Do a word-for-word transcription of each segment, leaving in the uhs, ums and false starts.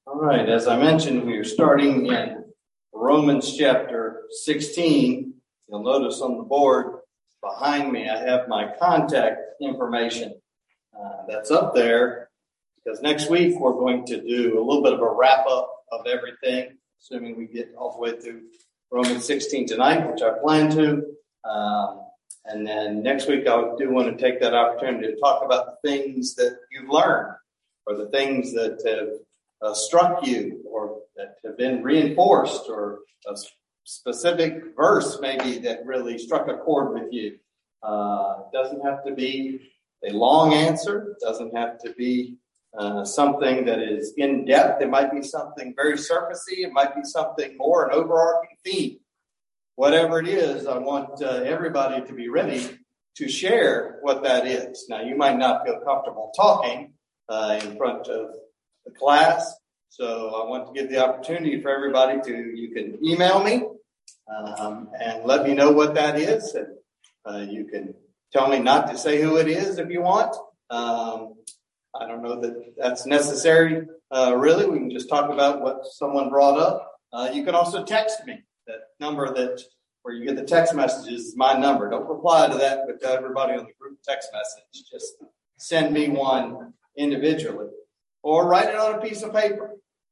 All right, as I mentioned, we are starting in Romans chapter sixteen. You'll notice on the board behind me, I have my contact information uh, that's up there, because next week we're going to do a little bit of a wrap-up of everything, assuming we get all the way through Romans sixteen tonight, which I plan to. Um, and then next week I do want to take that opportunity to talk about the things that you've learned, or the things that have Uh, struck you, or that have been reinforced, or a specific verse maybe that really struck a chord with you. Uh, it doesn't have to be a long answer. It doesn't have to be uh, something that is in depth. It might be something very surfacey. It might be something more an overarching theme. Whatever it is, I want uh, everybody to be ready to share what that is. Now, you might not feel comfortable talking uh, in front of the class. So I want to give the opportunity for everybody to, you can email me um, and let me know what that is. And uh, you can tell me not to say who it is if you want. Um, I don't know that that's necessary, uh, really. We can just talk about what someone brought up. Uh, you can also text me. That number that where you get the text messages is my number. Don't reply to that, but to everybody on the group text message. Just send me one individually. Or write it on a piece of paper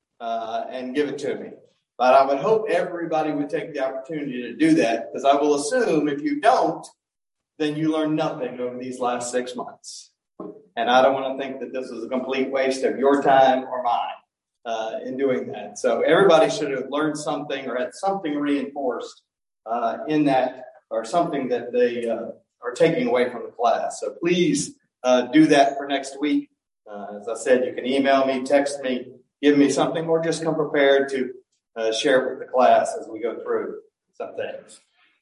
uh, and give it to me. But I would hope everybody would take the opportunity to do that, because I will assume if you don't, then you learn nothing over these last six months. And I don't want to think that this is a complete waste of your time or mine uh, in doing that. So everybody should have learned something or had something reinforced uh, in that, or something that they uh, are taking away from the class. So please uh, do that for next week. Uh, as I said, you can email me, text me, give me something, or just come prepared to uh, share with the class as we go through some things.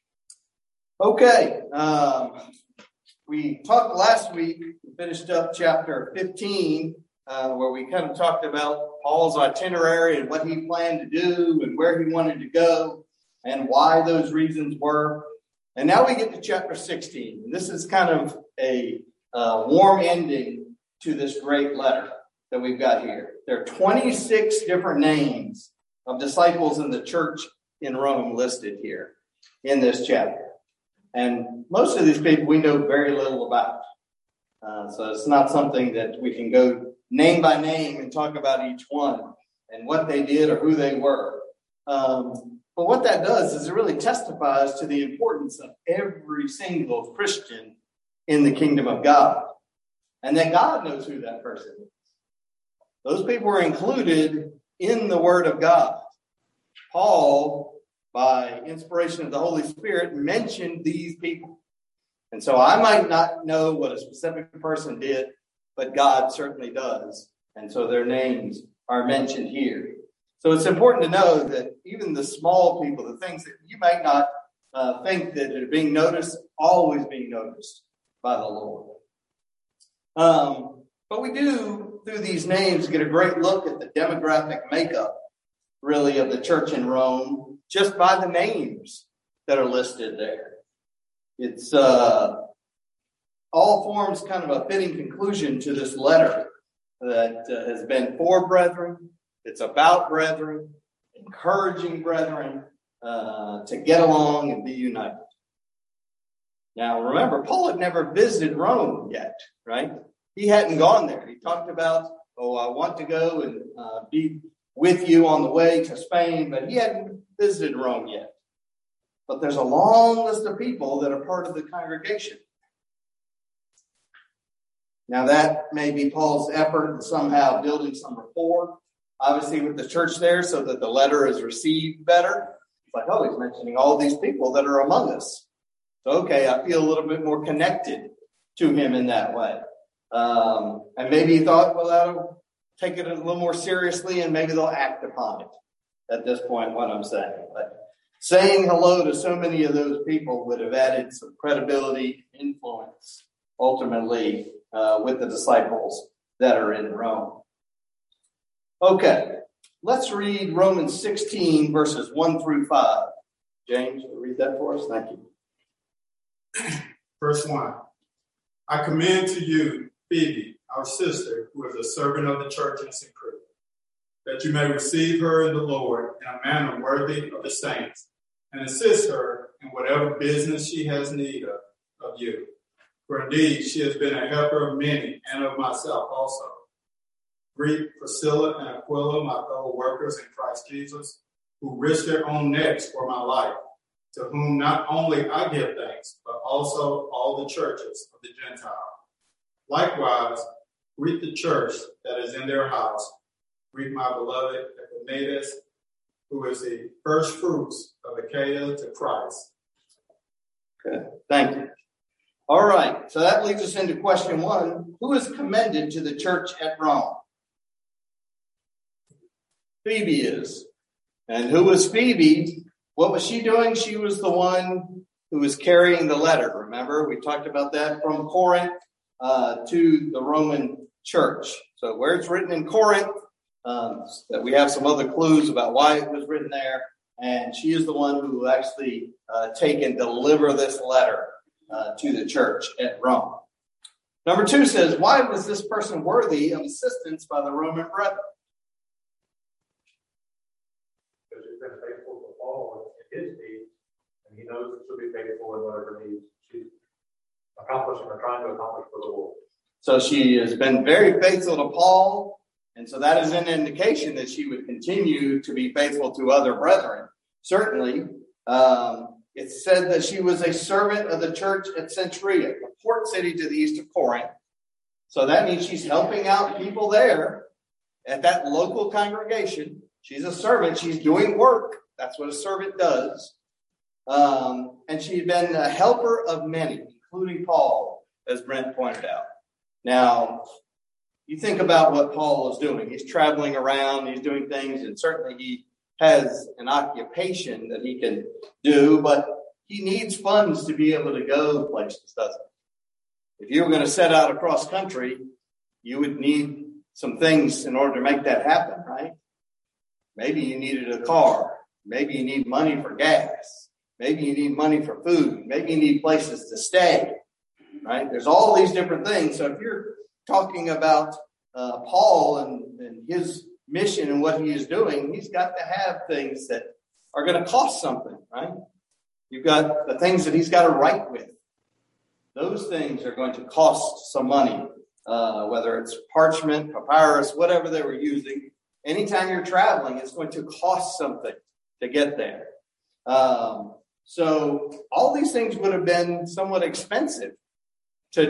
Okay. Um, we talked last week, we finished up chapter fifteen, uh, where we kind of talked about Paul's itinerary and what he planned to do and where he wanted to go and why those reasons were. And now we get to chapter sixteen. And this is kind of a uh, warm ending to this great letter that we've got here. There are twenty-six different names of disciples in the church in Rome listed here in this chapter. And most of these people we know very little about. Uh, so it's not something that we can go name by name and talk about each one and what they did or who they were. Um, but what that does is it really testifies to the importance of every single Christian in the kingdom of God. And that God knows who that person is. Those people are included in the Word of God. Paul, by inspiration of the Holy Spirit, mentioned these people. And so I might not know what a specific person did, but God certainly does. And so their names are mentioned here. So it's important to know that even the small people, the things that you might not uh, think that are being noticed, always being noticed by the Lord. Um, but we do, through these names, get a great look at the demographic makeup, really, of the church in Rome, just by the names that are listed there. It's uh, all forms kind of a fitting conclusion to this letter that uh, has been for brethren. It's about brethren, encouraging brethren uh, to get along and be united. Now, remember, Paul had never visited Rome yet, right? He hadn't gone there. He talked about, oh, I want to go and uh, be with you on the way to Spain, but he hadn't visited Rome yet. But there's a long list of people that are part of the congregation. Now, that may be Paul's effort in somehow building some rapport, obviously, with the church there, so that the letter is received better. It's like, oh, he's mentioning all these people that are among us. So, okay, I feel a little bit more connected to him in that way. Um, and maybe he thought, well, that'll take it a little more seriously, and maybe they'll act upon it at this point, what I'm saying. But saying hello to so many of those people would have added some credibility, influence, ultimately, uh, with the disciples that are in Rome. Okay, let's read Romans sixteen, verses one through five. James, will you read that for us? Thank you. Verse one. I commend to you Phoebe, our sister, who is a servant of the church in Synchrea, that you may receive her in the Lord in a manner worthy of the saints, and assist her in whatever business she has need of, of you. For indeed, she has been a helper of many, and of myself also. Greet Priscilla and Aquila, my fellow workers in Christ Jesus, who risked their own necks for my life, to whom not only I give thanks, but also all the churches of the Gentiles. Likewise, greet the church that is in their house. Greet my beloved Epaenetus, who is the first fruits of Achaia to Christ. Okay, thank you. All right, so that leads us into question one. Who is commended to the church at Rome? Phoebe is. And who was Phoebe? What was she doing? She was the one who was carrying the letter. Remember, we talked about that from Corinth uh, to the Roman church. So where it's written in Corinth, um, that we have some other clues about why it was written there. And she is the one who will actually uh, take and deliver this letter uh, to the church at Rome. Number two says, why was this person worthy of assistance by the Roman brethren? Because she's been faithful to Paul in his needs, and he knows that she'll be faithful in whatever needs she's accomplishing or trying to accomplish for the Lord. So she has been very faithful to Paul, and so that is an indication that she would continue to be faithful to other brethren. Certainly, um, it said that she was a servant of the church at Cenchrea, a port city to the east of Corinth. So that means she's helping out people there at that local congregation. She's a servant. She's doing work. That's what a servant does. Um, and she'd been a helper of many, including Paul, as Brent pointed out. Now, you think about what Paul is doing. He's traveling around. He's doing things, and certainly he has an occupation that he can do, but he needs funds to be able to go places, doesn't he? If you were going to set out across country, you would need some things in order to make that happen, right? Maybe you needed a car. Maybe you need money for gas. Maybe you need money for food. Maybe you need places to stay, right? There's all these different things. So if you're talking about uh, Paul and, and his mission and what he is doing, he's got to have things that are going to cost something, right? You've got the things that he's got to write with. Those things are going to cost some money, uh, whether it's parchment, papyrus, whatever they were using. Anytime you're traveling, it's going to cost something to get there. Um, so all these things would have been somewhat expensive to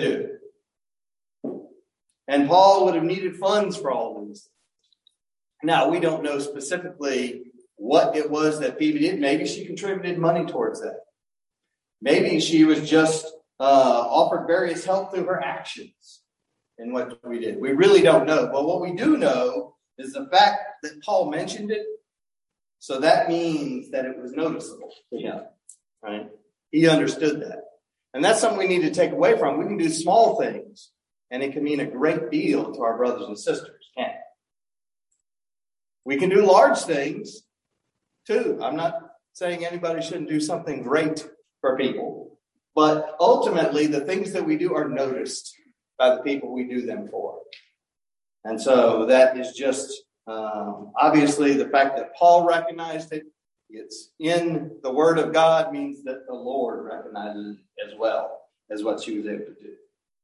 do. And Paul would have needed funds for all of these. Now, we don't know specifically what it was that Phoebe did. Maybe she contributed money towards that. Maybe she was just uh, offered various help through her actions in what we did. We really don't know. But what we do know is the fact that Paul mentioned it. So that means that it was noticeable to him, right? He understood that. And that's something we need to take away from. We can do small things, and it can mean a great deal to our brothers and sisters, can't it? We can do large things, too. I'm not saying anybody shouldn't do something great for people. But ultimately, the things that we do are noticed by the people we do them for. And so that is just um, obviously the fact that Paul recognized it. It's in the Word of God means that the Lord recognizes it as well as what she was able to do.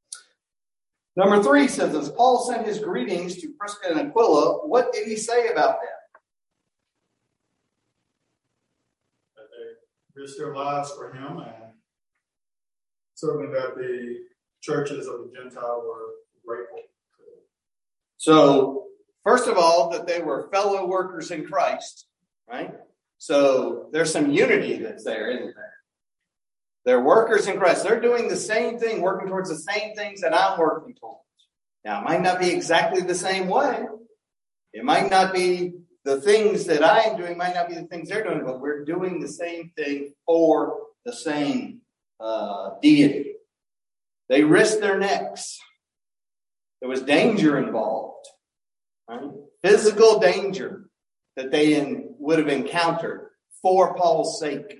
Number three says, as Paul sent his greetings to Prisca and Aquila, what did he say about them? That they risked their lives for him, and certainly that the churches of the Gentile were grateful. So, first of all, that they were fellow workers in Christ, right? So there's some unity that's there, isn't there? They're workers in Christ. They're doing the same thing, working towards the same things that I'm working towards. Now, it might not be exactly the same way. It might not be the things that I am doing, might not be the things they're doing, but we're doing the same thing for the same uh, deity. They risked their necks. There was danger involved, right? Physical danger that they in, would have encountered for Paul's sake.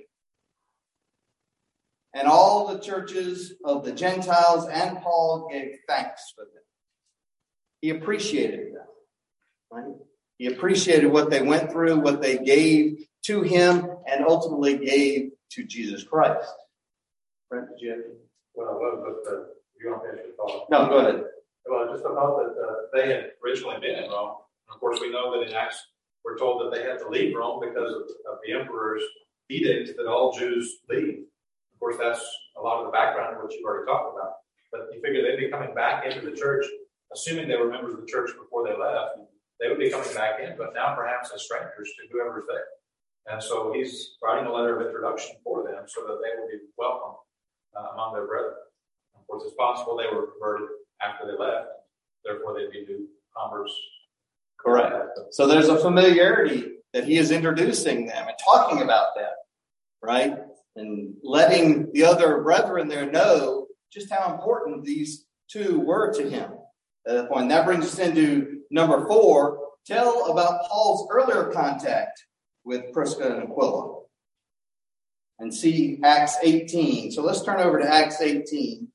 And all the churches of the Gentiles and Paul gave thanks for them. He appreciated them, right? He appreciated what they went through, what they gave to him, and ultimately gave to Jesus Christ. Brent, did you have any? Well, but uh, you want to finish your thought? No, go ahead. Well, just about that uh, they had originally been in Rome. And of course, we know that in Acts, we're told that they had to leave Rome because of, of the emperor's edict that all Jews leave. Of course, that's a lot of the background of what you've already talked about. But you figure they'd be coming back into the church, assuming they were members of the church before they left. They would be coming back in, but now perhaps as strangers to whoever's there. And so he's writing a letter of introduction for them so that they will be welcome uh, among their brethren. Of course, it's possible they were converted after they left. Therefore, they'd be new converts. Correct. So there's a familiarity that he is introducing them and talking about them, right? And letting the other brethren there know just how important these two were to him at that point. That brings us into number four. Tell about Paul's earlier contact with Prisca and Aquila. And see Acts eighteen. So let's turn over to Acts eighteen.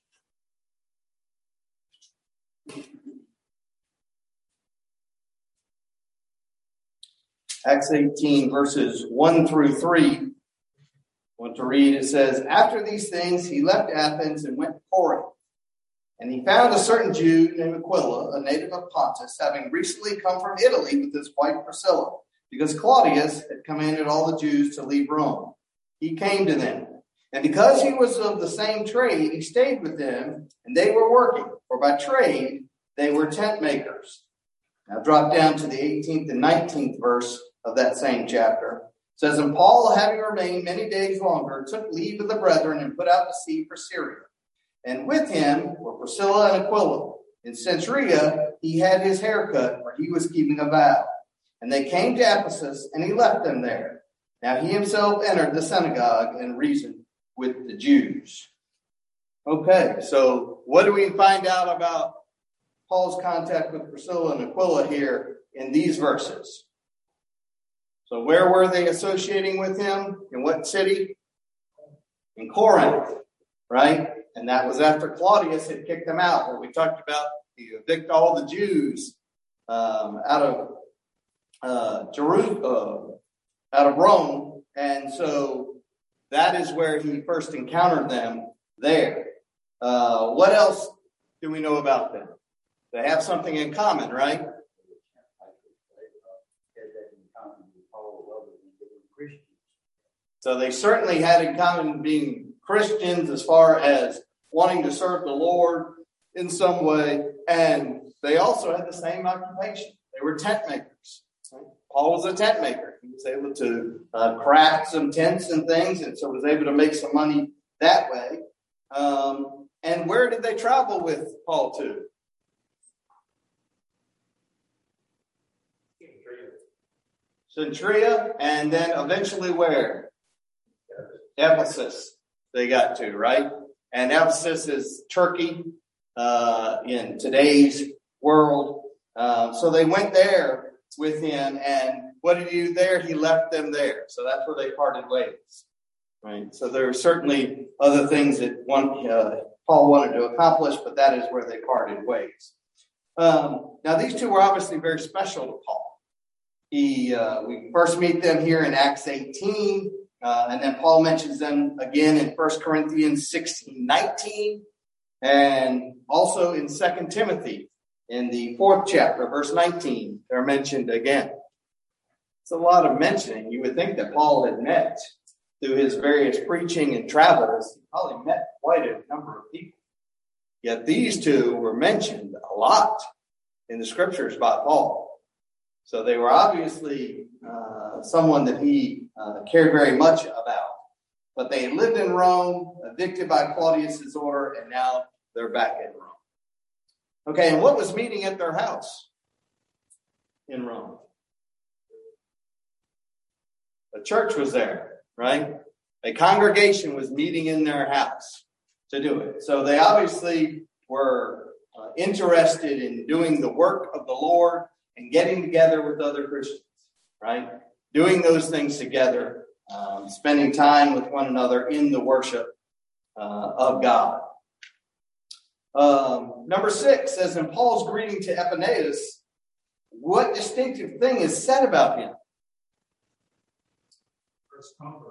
Acts eighteen, verses one through three. I want to read, it says, After these things, he left Athens and went to Corinth. And he found a certain Jew named Aquila, a native of Pontus, having recently come from Italy with his wife Priscilla, because Claudius had commanded all the Jews to leave Rome. He came to them. And because he was of the same trade, he stayed with them, and they were working, for by trade they were tent makers. Now drop down to the eighteenth and nineteenth verse of that same chapter. It says, And Paul, having remained many days longer, took leave of the brethren and put out to sea for Syria. And with him were Priscilla and Aquila. In Cenchrea he had his hair cut, for he was keeping a vow. And they came to Ephesus, and he left them there. Now he himself entered the synagogue and reasoned with the Jews. Okay, so what do we find out about Paul's contact with Priscilla and Aquila here in these verses? So where were they associating with him? In what city? In Corinth, right? And that was after Claudius had kicked them out. Where we talked about he evicted all the Jews um, out of uh, Jerusalem, uh, out of Rome, and so that is where he first encountered them there. Uh, what else do we know about them? They have something in common, right? So they certainly had in common being Christians as far as wanting to serve the Lord in some way. And they also had the same occupation. They were tent makers. Paul was a tent maker. He was able to uh, craft some tents and things, and so was able to make some money that way. Um, and where did they travel with Paul to? Cenchrea, and then eventually where? Ephesus they got to, right? And Ephesus is Turkey uh, in today's world. Uh, so they went there with him, and what did he do there? He left them there. So that's where they parted ways, right? So there are certainly other things that one uh, Paul wanted to accomplish, but that is where they parted ways. Um, now, these two were obviously very special to Paul. He, uh, we first meet them here in Acts eighteen, uh, and then Paul mentions them again in First Corinthians sixteen nineteen, and also in Second Timothy in the fourth chapter, verse nineteen. They're mentioned again. It's a lot of mentioning. You would think that Paul had met through his various preaching and travels. He probably met quite a number of people. Yet these two were mentioned a lot in the scriptures by Paul. So they were obviously uh, someone that he uh, cared very much about. But they lived in Rome, evicted by Claudius's order, and now they're back in Rome. Okay, and what was meeting at their house in Rome? The church was there, right? A congregation was meeting in their house to do it. So they obviously were uh, interested in doing the work of the Lord and getting together with other Christians, right? Doing those things together, um, spending time with one another in the worship uh, of God. Um, number six says, in Paul's greeting to Epaenetus, what distinctive thing is said about him? First convert.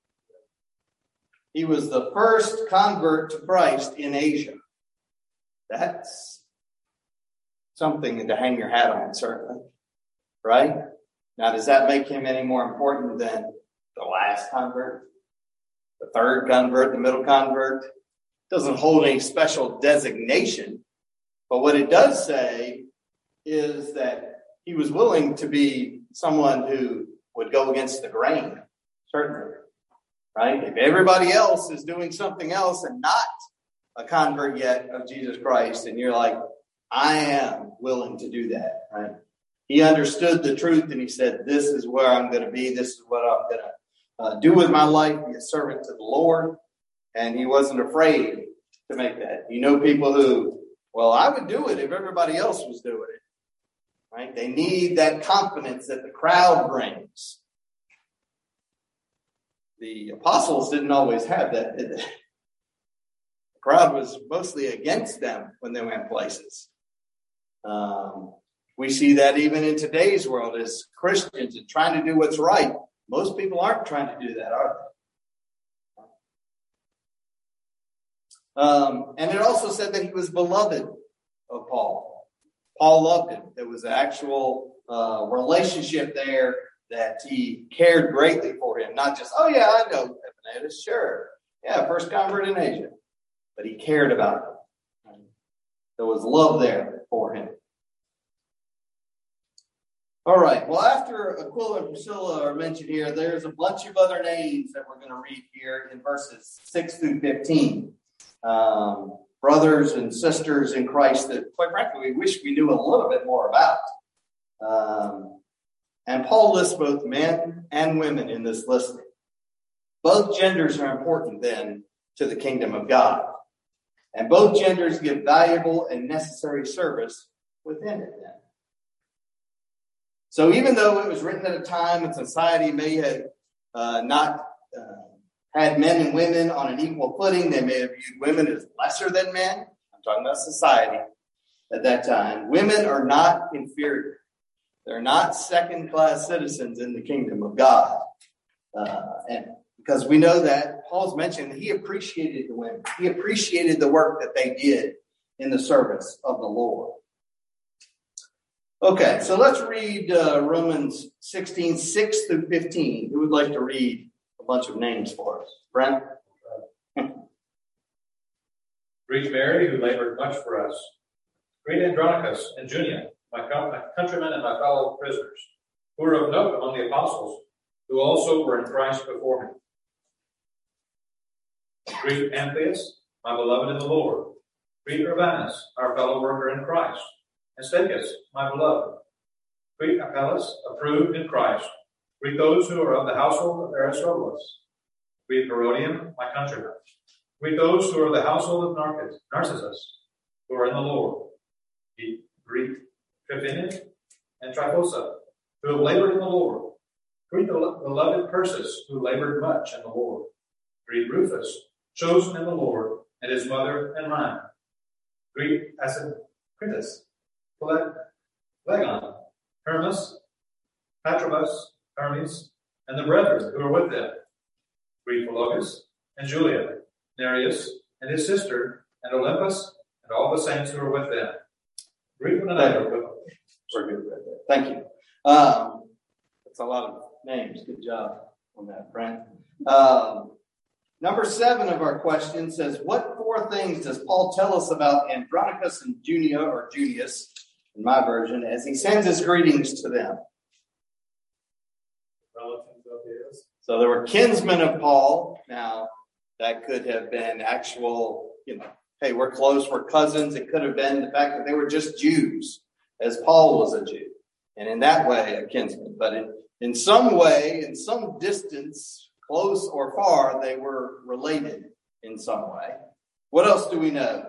He was the first convert to Christ in Asia. That's something to hang your hat on, certainly. Right? Now, does that make him any more important than the last convert? The third convert, the middle convert? Doesn't hold any special designation. But what it does say is that he was willing to be someone who would go against the grain, certainly. Right? If everybody else is doing something else and not a convert yet of Jesus Christ, and you're like, I am willing to do that, right? He understood the truth and he said, this is where I'm going to be. This is what I'm going to uh, do with my life, be a servant to the Lord. And he wasn't afraid to make that. You know, people who, well, I would do it if everybody else was doing it, right? They need that confidence that the crowd brings. The apostles didn't always have that, did they? The crowd was mostly against them when they went places. Um, we see that even in today's world as Christians and trying to do what's right. Most people aren't trying to do that, are they? Um, and it also said that he was beloved of Paul. Paul loved him. There was an actual uh, relationship there that he cared greatly for him. Not just, oh yeah, I know Epaphras, sure. Yeah, first convert in Asia. But he cared about him. There was love there for him. All right. Well, after Aquila and Priscilla are mentioned here, there's a bunch of other names that we're going to read here in verses six through fifteen. Um, brothers and sisters in Christ that, quite frankly, we wish we knew a little bit more about. Um, and Paul lists both men and women in this listing. Both genders are important then to the kingdom of God. And both genders give valuable and necessary service within it then. So even though it was written at a time when society may have uh, not uh, had men and women on an equal footing, they may have viewed women as lesser than men. I'm talking about society at that time. Women are not inferior. They're not second-class citizens in the kingdom of God. Uh, and because we know that Paul's mentioned he appreciated the women. He appreciated the work that they did in the service of the Lord. Okay, so let's read uh, Romans sixteen, six through fifteen. Who would like to read a bunch of names for us? Brent? Greet Mary, who labored much for us. Greet Andronicus and Junia, my, co- my countrymen and my fellow prisoners, who are of note among the apostles, who also were in Christ before me. Greet Amphias, my beloved in the Lord. Greet Urbanus, our fellow worker in Christ. And Stachys, my beloved. Greet Apelles, approved in Christ. Greet those who are of the household of Aristobulus. Greet Herodian, my countryman. Greet those who are of the household of Narcissus, who are in the Lord. Greet Tryphena and Tryphosa, who have labored in the Lord. Greet the beloved Persis, who labored much in the Lord. Greet Rufus, chosen in the Lord, and his mother and mine. Greet Asyncritus, Phlegon, Hermas, Patrobas, Hermes, and the brethren who are with them. Greet Philologus and Julia, Nereus and his sister, and Olympus, and all the saints who are with them. Greet one another with them. We're good right there. Thank you. Um, that's a lot of names. Good job on that, Brent. Um, number seven of our question says, what four things does Paul tell us about Andronicus and Junia, or Junius, in my version, as he sends his greetings to them? Relatives of his. So there were kinsmen of Paul. Now, that could have been actual, you know, hey, we're close, we're cousins. It could have been the fact that they were just Jews, as Paul was a Jew. And in that way, a kinsman. But in, in some way, in some distance, close or far, they were related in some way. What else do we know?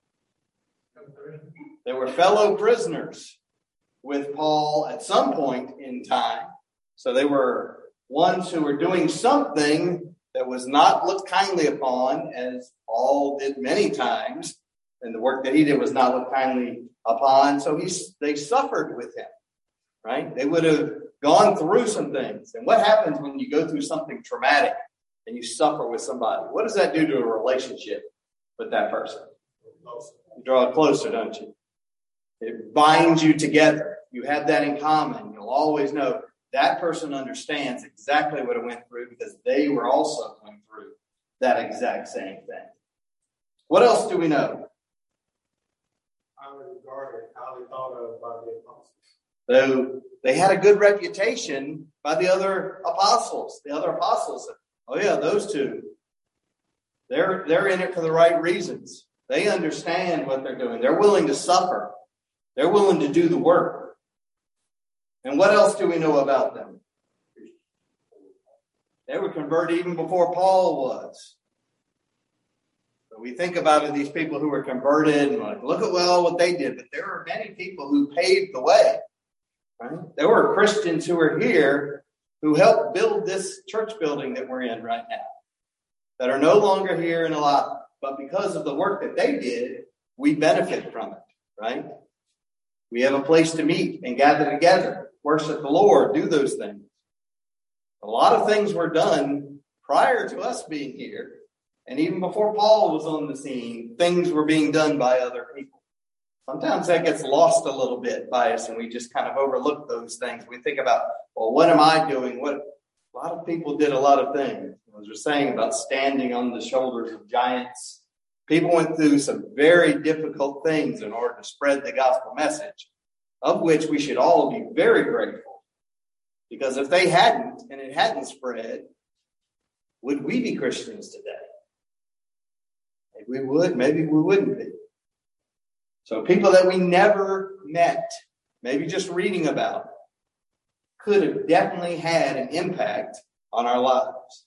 They were fellow prisoners with Paul at some point in time. So they were ones who were doing something that was not looked kindly upon, as Paul did many times. And the work that he did was not looked kindly upon. So he, they suffered with him. right? They would have gone through some things. And what happens when you go through something traumatic and you suffer with somebody? What does that do to a relationship with that person? You draw it closer, don't you? It binds you together. You have that in common. You'll always know that person understands exactly what it went through because they were also going through that exact same thing. What else do we know? Highly regarded, highly thought of by the apostles. So they had a good reputation by the other apostles. The other apostles said, oh yeah, those two, they're, they're in it for the right reasons. They understand what they're doing. They're willing to suffer. They're willing to do the work. And what else do we know about them? They were converted even before Paul was. So we think about it, these people who were converted, and like, look at well what they did. But there are many people who paved the way. Right? There were Christians who are here who helped build this church building that we're in right now, that are no longer here and alive. But because of the work that they did, we benefit from it, right? We have a place to meet and gather together, worship the Lord, do those things. A lot of things were done prior to us being here. And even before Paul was on the scene, things were being done by other people. Sometimes that gets lost a little bit by us, and we just kind of overlook those things. We think about, well, what am I doing? What a lot of people did a lot of things. As we're saying about standing on the shoulders of giants, people went through some very difficult things in order to spread the gospel message, of which we should all be very grateful. Because if they hadn't, and it hadn't spread, would we be Christians today? Maybe we would, maybe we wouldn't be. So people that we never met, maybe just reading about, could have definitely had an impact on our lives.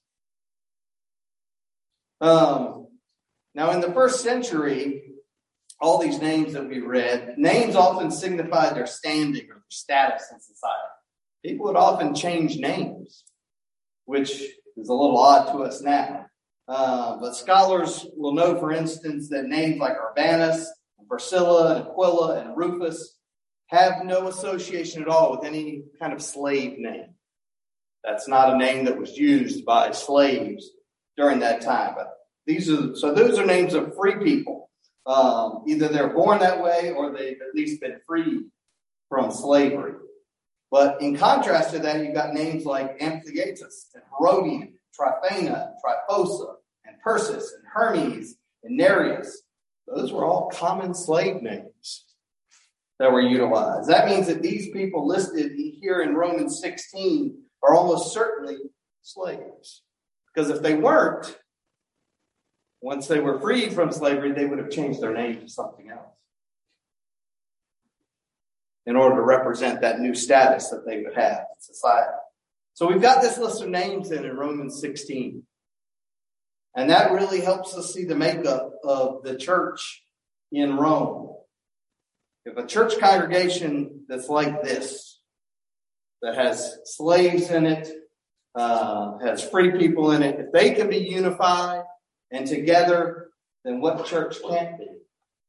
Um, now, in the first century, all these names that we read, names often signified their standing or their status in society. People would often change names, which is a little odd to us now. Uh, but scholars will know, for instance, that names like Urbanus, Priscilla, and Aquila, and Rufus have no association at all with any kind of slave name. That's not a name that was used by slaves during that time. But these are so those are names of free people. Um, either they're born that way or they've at least been freed from slavery. But in contrast to that, you've got names like Ampliatus and Herodian, Tryphena, Tryphosa, and Persis, and Hermes, and Nereus. Those were all common slave names that were utilized. That means that these people listed here in Romans sixteen are almost certainly slaves. Because if they weren't, once they were freed from slavery, they would have changed their name to something else in order to represent that new status that they would have in society. So we've got this list of names in, in Romans sixteen. And that really helps us see the makeup of the church in Rome. If a church congregation that's like this, that has slaves in it, uh, has free people in it, if they can be unified and together, then what church can't be?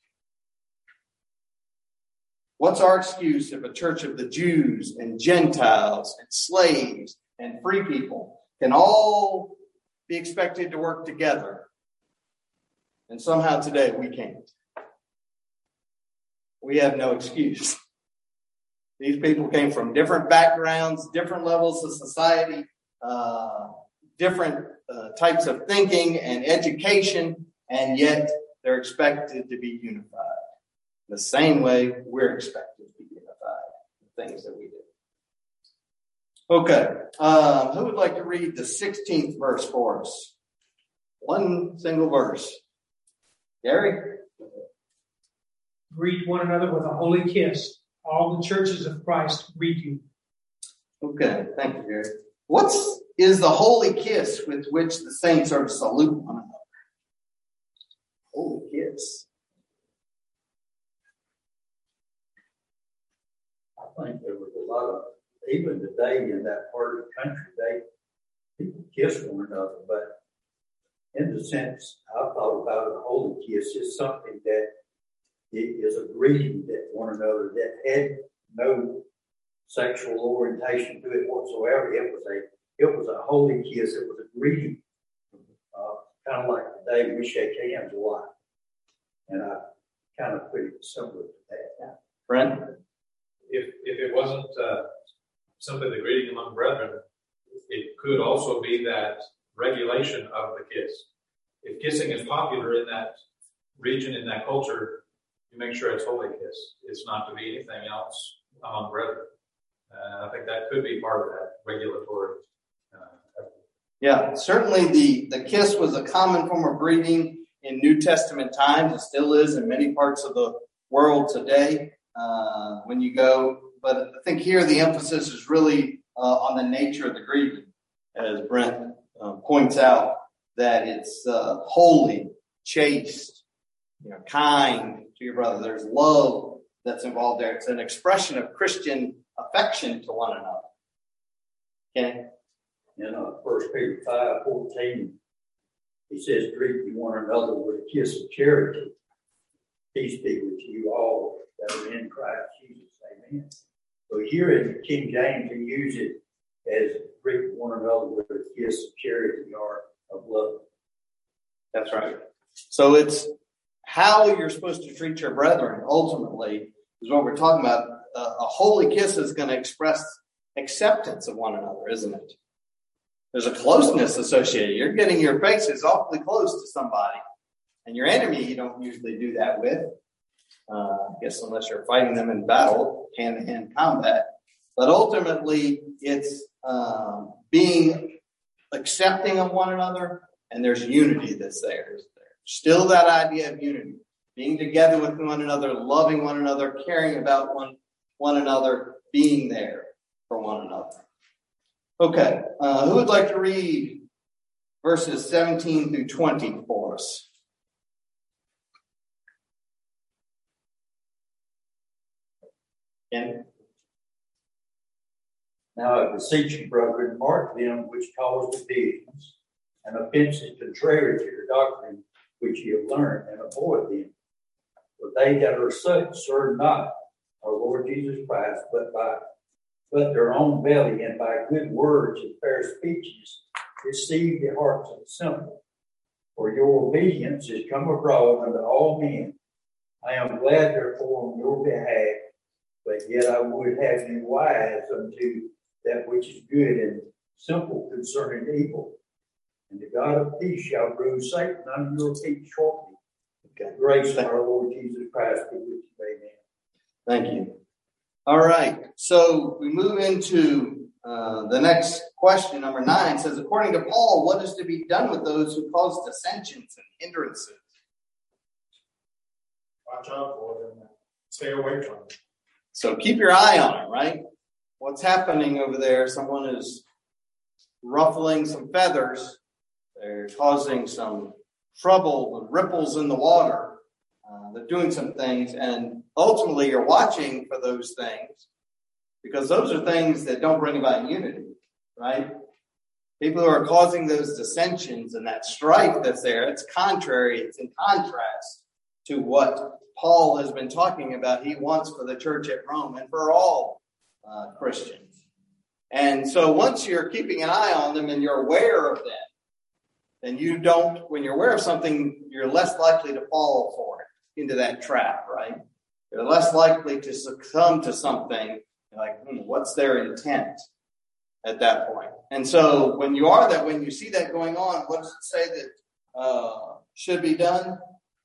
What's our excuse if a church of the Jews and Gentiles and slaves and free people can all be expected to work together, and somehow today we can't? We have no excuse. These people came from different backgrounds, different levels of society, uh, different uh, types of thinking and education, and yet they're expected to be unified. The same way we're expected to be unified in the things that we do. Okay, um, who would like to read the sixteenth verse for us? One single verse. Gary? Greet one another with a holy kiss. All the churches of Christ greet you. Okay, thank you, Gary. What is the holy kiss with which the saints are to salute one another? Holy kiss. I think there was a lot of, even today in that part of the country, they people kiss one another. But in the sense, I thought about a holy kiss is something that it is a greeting that one another that had no sexual orientation to it whatsoever. It was a it was a holy kiss. It was a greeting, uh, kind of like today we shake hands a lot, and I kind of put it similar to that. Brent? If if it wasn't uh, simply the greeting among brethren, it could also be that regulation of the kiss. If kissing is popular in that region, in that culture, you make sure it's holy kiss. It's not to be anything else among brethren. Uh, I think that could be part of that regulatory. Uh, Yeah, certainly the, the kiss was a common form of greeting in New Testament times. It still is in many parts of the world today uh, when you go. But I think here the emphasis is really uh, on the nature of the greeting, as Brent uh, points out, that it's uh, holy, chaste, you know, kind to your brother. There's love that's involved there. It's an expression of Christian affection to one another. Okay? In uh, First Peter five fourteen, he says, greet one another with a kiss of charity. Peace be with you all that are in Christ Jesus. Amen. So here in the King James, he uses it as greet one another with a kiss of charity or of love. That's right. So it's how you're supposed to treat your brethren, ultimately, is what we're talking about. Uh, a holy kiss is going to express acceptance of one another, isn't it? There's a closeness associated. You're getting your faces awfully close to somebody. And your enemy, you don't usually do that with. Uh, I guess unless you're fighting them in battle, hand-to-hand combat. But ultimately, it's um, being accepting of one another, and there's unity that's there. There's still that idea of unity. Being together with one another, loving one another, caring about one, one another, being there for one another. Okay, uh, who would like to read verses seventeen through twenty for us? Ken? Now I beseech you, brethren, mark them which cause divisions and offenses contrary to your doctrine, which ye have learned, and avoid them. For they that are such serve not our Lord Jesus Christ, but by but their own belly, and by good words and fair speeches deceive the hearts of the simple. For your obedience is come abroad unto all men. I am glad therefore on your behalf, but yet I would have you wise unto that which is good and simple concerning evil. And the God of peace shall bruise Satan under your feet shortly. Okay. Grace of our Lord Jesus Christ be with you. Amen. Thank you. All right. So we move into uh, the next question, number nine. It says, according to Paul, what is to be done with those who cause dissensions and hindrances? Watch out for them. Stay away from them. So keep your eye on it, right? What's happening over there? Someone is ruffling some feathers. They're causing some trouble and ripples in the water. Uh, they're doing some things, and ultimately you're watching for those things because those are things that don't bring about unity, right? People who are causing those dissensions and that strife that's there, it's contrary, it's in contrast to what Paul has been talking about he wants for the church at Rome and for all uh, Christians. And so once you're keeping an eye on them and you're aware of them, then you don't, when you're aware of something, you're less likely to fall for it, into that trap, right? You're less likely to succumb to something like, hmm, what's their intent at that point? And so when you are that, when you see that going on, what does it say that uh, should be done?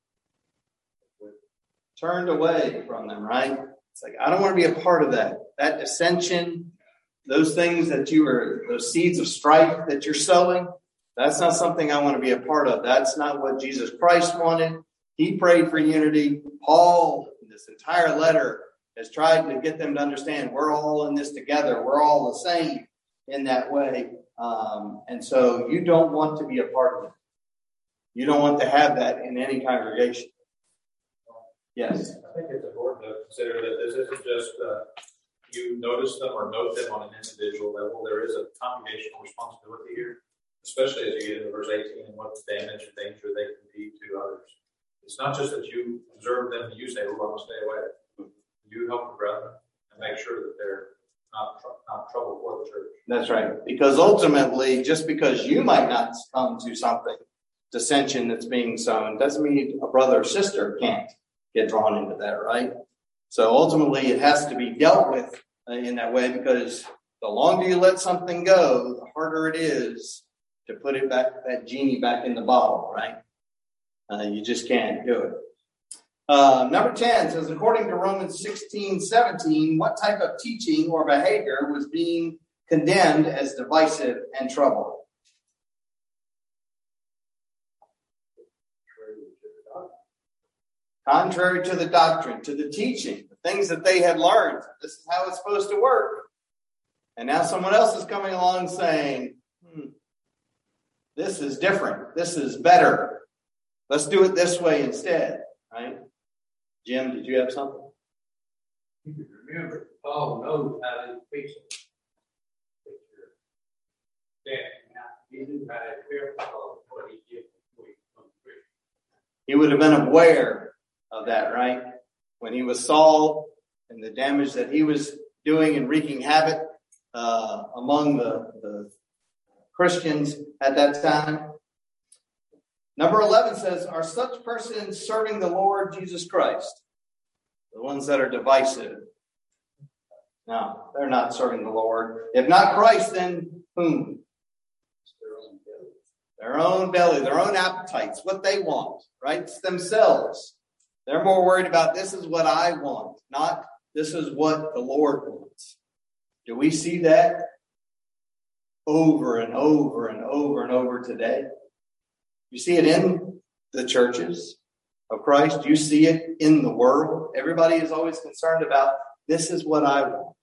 Turned away from them, right? It's like, I don't want to be a part of that. That dissension, those things that you are, those seeds of strife that you're sowing, that's not something I want to be a part of. That's not what Jesus Christ wanted. He prayed for unity. Paul, in this entire letter, has tried to get them to understand we're all in this together. We're all the same in that way. Um, and so you don't want to be a part of it. You don't want to have that in any congregation. Yes. I think it's important to consider that this isn't just uh, you notice them or note them on an individual level. There is a congregational responsibility here, especially as you get into verse eighteen and what damage and danger they can be to others. It's not just that you observe them and you say, oh, I'm going to stay away. You help the brethren and make sure that they're not, tr- not trouble for the church. That's right. Because ultimately, just because you might not come to something, dissension that's being sown, doesn't mean a brother or sister can't get drawn into that, right? So ultimately, it has to be dealt with in that way, because the longer you let something go, the harder it is to put it back, that genie back in the bottle, right? Uh, you just can't do it. Uh, number ten says, according to Romans sixteen seventeen, what type of teaching or behavior was being condemned as divisive and troubling? Contrary to the doctrine, to the teaching, the things that they had learned. This is how it's supposed to work. And now someone else is coming along saying, hmm, this is different. This is better. Let's do it this way instead, right? Jim, did you have something? You can remember, Paul knows how to fix it. Yeah, he knew how to verify what he did before he became a Christian. He would have been aware of that, right? When he was Saul and the damage that he was doing and wreaking havoc uh, among the, the Christians at that time. Number eleven says, are such persons serving the Lord Jesus Christ? The ones that are divisive. No, they're not serving the Lord. If not Christ, then whom? Their own belly, their own appetites, what they want, right? It's themselves. They're more worried about this is what I want, not this is what the Lord wants. Do we see that over and over and over and over today? You see it in the churches of Christ. You see it in the world. Everybody is always concerned about this is what I want.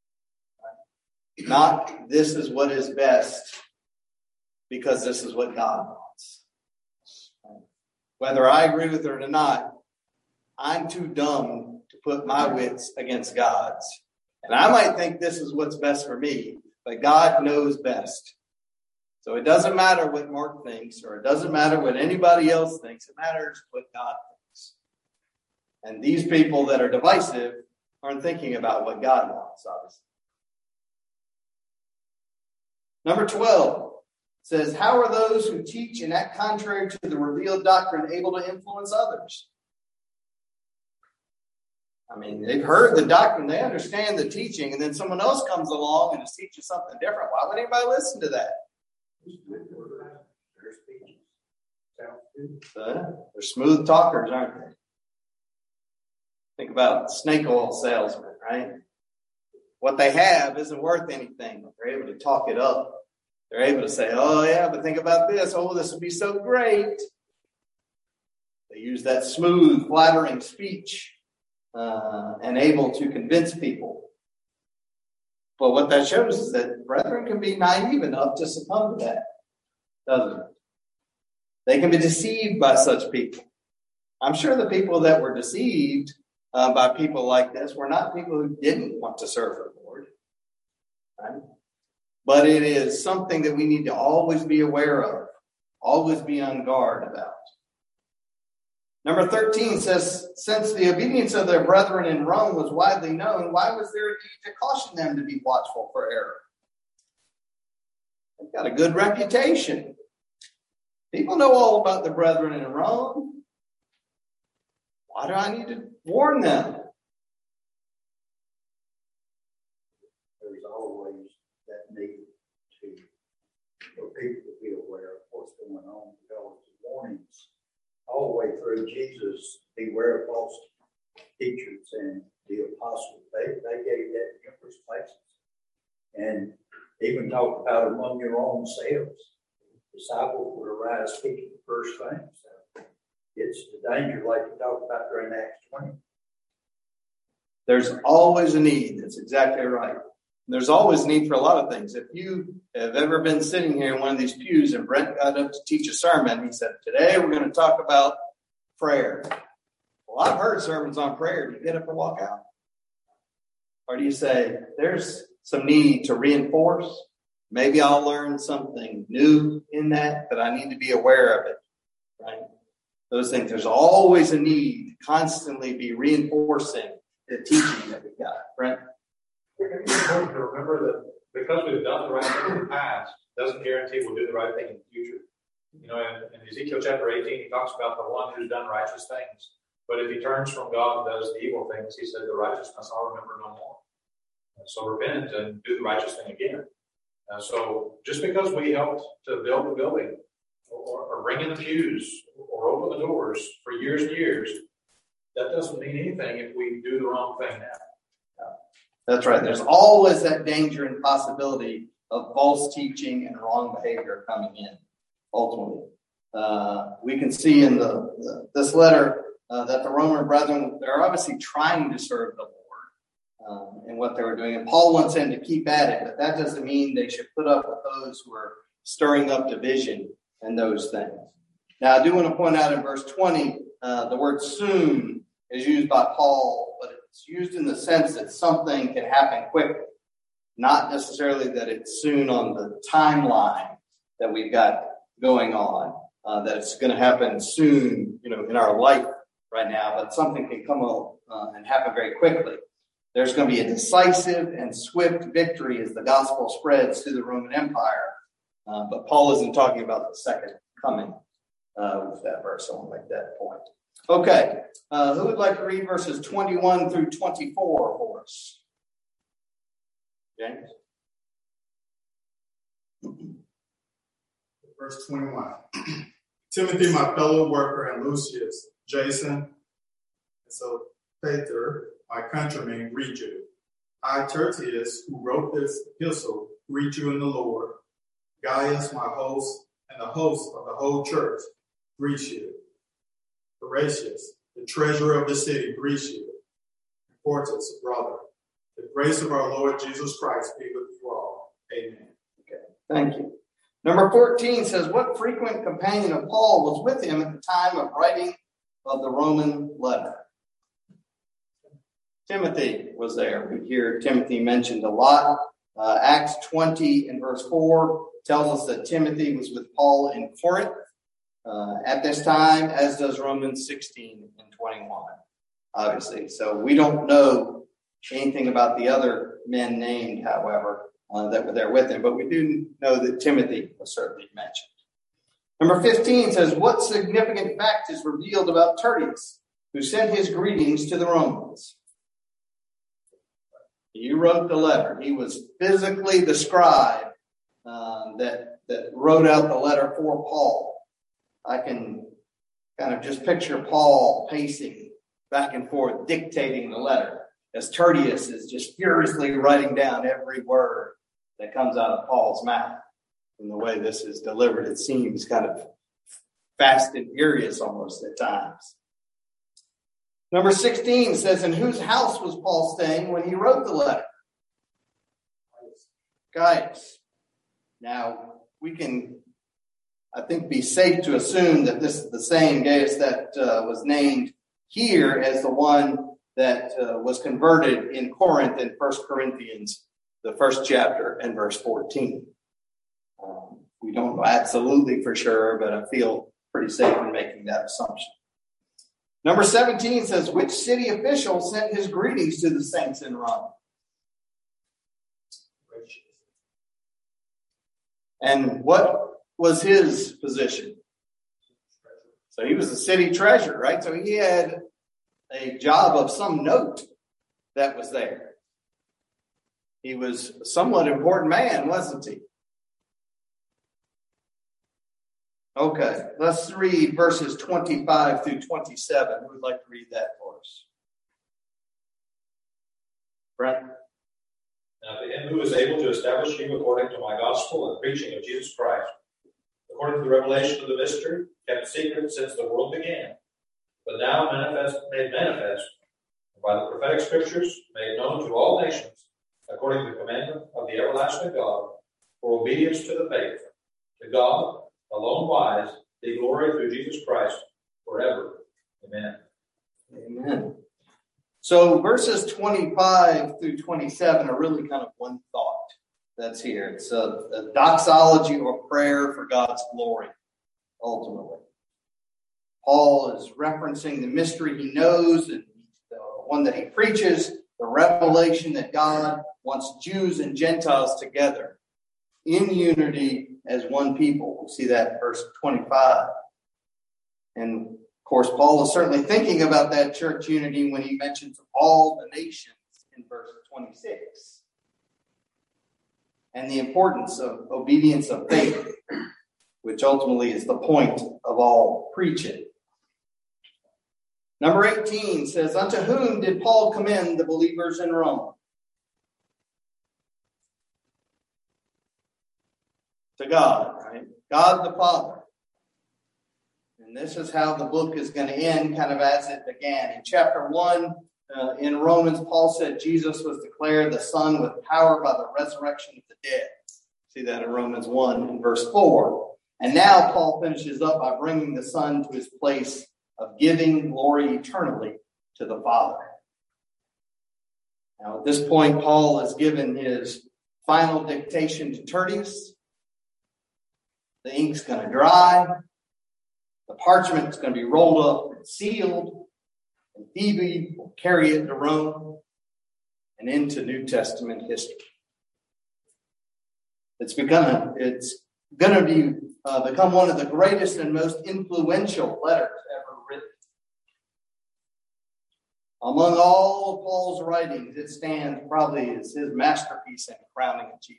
Not this is what is best because this is what God wants. Whether I agree with it or not, I'm too dumb to put my wits against God's. And I might think this is what's best for me, but God knows best. So it doesn't matter what Mark thinks, or it doesn't matter what anybody else thinks. It matters what God thinks. And these people that are divisive aren't thinking about what God wants, obviously. Number twelve says, how are those who teach and act contrary to the revealed doctrine able to influence others? I mean, they've heard the doctrine, they understand the teaching, and then someone else comes along and is teaching something different. Why would anybody listen to that? Uh, they're smooth talkers, aren't they? Think about snake oil salesmen, right? What they have isn't worth anything. They're able to talk it up. They're able to say, oh yeah, but think about this. Oh, this would be so great. They use that smooth, flattering speech uh, and able to convince people. But what that shows is that brethren can be naive enough to succumb to that, doesn't it? They can be deceived by such people. I'm sure the people that were deceived uh, by people like this were not people who didn't want to serve the Lord. Right? But it is something that we need to always be aware of, always be on guard about. Number thirteen says, since the obedience of their brethren in Rome was widely known, why was there a need to caution them to be watchful for error? They've got a good reputation. People know all about the brethren in Rome. Why do I need to warn them? There's always that need to, for people to be aware of what's going on, because the warnings all the way through Jesus, beware of false teachers and the apostles. They, they gave that in numerous places. And even talk about among your own selves. Disciples would arise speaking the first things. So it's the danger, like we talked about during Acts twenty. There's always a need. That's exactly right. There's always need for a lot of things. If you have ever been sitting here in one of these pews and Brent got up to teach a sermon, he said, today we're going to talk about prayer. Well, I've heard sermons on prayer. Do you get up and walk out? Or do you say, there's some need to reinforce? Maybe I'll learn something new in that, but I need to be aware of it, right? Those things. There's always a need to constantly be reinforcing the teaching that we got, right? think it's important to remember that because we've done the right thing in the past, doesn't guarantee we'll do the right thing in the future. You know, in, in Ezekiel chapter eighteen, he talks about the one who's done righteous things. But if he turns from God and does the evil things, he said, the righteousness I'll remember no more. And so repent and do the righteous thing again. Uh, so just because we helped to build the building or, or bring in the pews or open the doors for years and years, that doesn't mean anything if we do the wrong thing now. That's right. There's always that danger and possibility of false teaching and wrong behavior coming in, ultimately. Uh, we can see in the, the this letter uh, that the Roman brethren, they're obviously trying to serve the Lord um, in what they were doing. And Paul wants them to keep at it, but that doesn't mean they should put up with those who are stirring up division and those things. Now, I do want to point out in verse twenty, uh, the word soon is used by Paul, but it's used in the sense that something can happen quickly, not necessarily that it's soon on the timeline that we've got going on, uh, that it's going to happen soon, you know, in our life right now, but something can come up uh, and happen very quickly. There's going to be a decisive and swift victory as the gospel spreads through the Roman Empire, uh, but Paul isn't talking about the second coming uh, with that verse. I want to make that point. Okay, uh, who would like to read verses twenty-one through twenty-four for us? James? Verse twenty-one. Timothy, my fellow worker, and Lucius, Jason, and so Peter, my countrymen, greet you. I, Tertius, who wrote this epistle, greet you in the Lord. Gaius, my host, and the host of the whole church, greet you. Horatius, the treasurer of the city, greets you. Quartus, brother. The grace of our Lord Jesus Christ be with you all. Amen. Okay, thank you. Number fourteen says, what frequent companion of Paul was with him at the time of writing of the Roman letter? Timothy was there. We hear Timothy mentioned a lot. Uh, Acts twenty and verse four tells us that Timothy was with Paul in Corinth uh, at this time, as does Romans sixteen and twenty-one, obviously. So we don't know anything about the other men named, however, uh, that were there with him, but we do know that Timothy was certainly mentioned. Number fifteen says, what significant fact is revealed about Tertius, who sent his greetings to the Romans? He wrote the letter. He was physically the scribe um, that, that wrote out the letter for Paul. I can kind of just picture Paul pacing back and forth, dictating the letter, as Tertius is just furiously writing down every word that comes out of Paul's mouth. And the way this is delivered, it seems kind of fast and furious almost at times. Number sixteen says, in whose house was Paul staying when he wrote the letter? Gaius. Now, we can, I think, be safe to assume that this is the same Gaius that uh, was named here as the one that uh, was converted in Corinth in First Corinthians, the first chapter and verse fourteen. Um, we don't know absolutely for sure, but I feel pretty safe in making that assumption. Number seventeen says, which city official sent his greetings to the saints in Rome? And what was his position? So he was the city treasurer, right? So he had a job of some note that was there. He was a somewhat important man, wasn't he? Okay, let's read verses twenty-five through twenty-seven. Who would like to read that for us? Brent? Now to him who is able to establish you according to my gospel and preaching of Jesus Christ, according to the revelation of the mystery, kept secret since the world began, but now manifest, made manifest by the prophetic scriptures, made known to all nations, according to the commandment of the everlasting God, for obedience to the faith. To God, alone wise, be glory through Jesus Christ forever. Amen. Amen. So verses twenty-five through twenty-seven are really kind of one thought that's here. It's a, a doxology or prayer for God's glory, ultimately. Paul is referencing the mystery he knows and the one that he preaches, the revelation that God wants Jews and Gentiles together in unity as one people. We'll see that in verse twenty-five. And of course, Paul is certainly thinking about that church unity when he mentions all the nations in verse twenty-six. And the importance of obedience of faith, which ultimately is the point of all preaching. Number eighteen says, unto whom did Paul commend the believers in Rome? To God, right? God the Father. And this is how the book is going to end, kind of as it began. In chapter one, uh, in Romans, Paul said Jesus was declared the Son with power by the resurrection of the dead. See that in Romans one and verse four. And now Paul finishes up by bringing the Son to his place of giving glory eternally to the Father. Now at this point, Paul has given his final dictation to Tertius. The ink's going to dry. The parchment is going to be rolled up and sealed. And Phoebe will carry it to Rome and into New Testament history. It's become, it's going to be uh, become one of the greatest and most influential letters ever written. Among all of Paul's writings, it stands probably as his masterpiece and crowning achievement.